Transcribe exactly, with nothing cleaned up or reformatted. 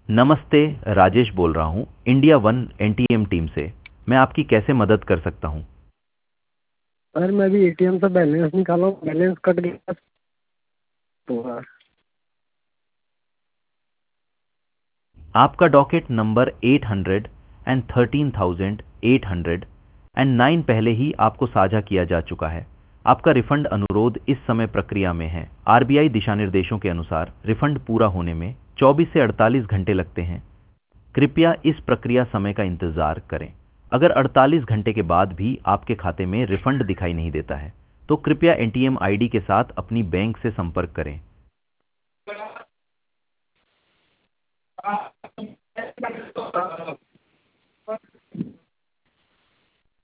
नमस्ते, राजेश बोल रहा हूँ इंडिया वन एनटीएम टीम से। मैं आपकी कैसे मदद कर सकता हूँ? सर मैं अभी एटीएम से बैलेंस निकाला हूँ, बैलेंस कट गया। तो हाँ। आपका docket number eight hundred and thirteen thousand eight hundred and nine पहले ही आपको साझा किया जा चुका है। आपका रिफंड अनुरोध इस समय प्रक्रिया में है। आरबीआई दिशा निर्देशों के अनुसार रिफंड पूरा होने में चौबीस से अड़तालीस घंटे लगते हैं। कृपया इस प्रक्रिया समय का इंतजार करें। अगर अड़तालीस घंटे के बाद भी आपके खाते में रिफंड दिखाई नहीं देता है, तो कृपया एटीएम आईडी के साथ अपनी बैंक से संपर्क करें।